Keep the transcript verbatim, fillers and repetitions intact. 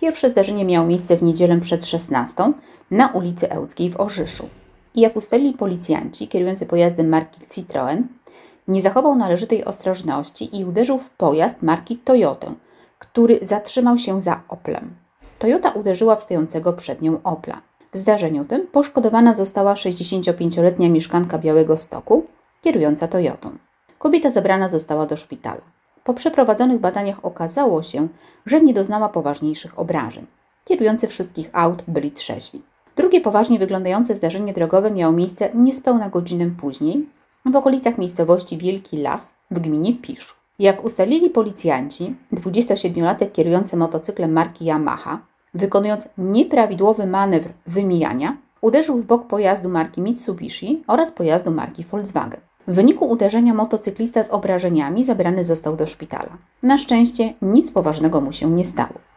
Pierwsze zdarzenie miało miejsce w niedzielę przed szesnastą na ulicy Ełckiej w Orzyszu. I jak ustalili policjanci, kierujący pojazdem marki Citroen nie zachował należytej ostrożności i uderzył w pojazd marki Toyotę, który zatrzymał się za Oplem. Toyota uderzyła w stojącego przed nią Opla. W zdarzeniu tym poszkodowana została sześćdziesięciopięcioletnia mieszkanka Białegostoku, kierująca Toyotą. Kobieta zabrana została do szpitala. Po przeprowadzonych badaniach okazało się, że nie doznała poważniejszych obrażeń. Kierujący wszystkich aut byli trzeźwi. Drugie poważnie wyglądające zdarzenie drogowe miało miejsce niespełna godzinę później w okolicach miejscowości Wielki Las w gminie Pisz. Jak ustalili policjanci, dwudziestosiedmiolatek kierujący motocyklem marki Yamaha, wykonując nieprawidłowy manewr wymijania, uderzył w bok pojazdu marki Mitsubishi oraz pojazdu marki Volkswagen. W wyniku uderzenia motocyklista z obrażeniami zabrany został do szpitala. Na szczęście nic poważnego mu się nie stało.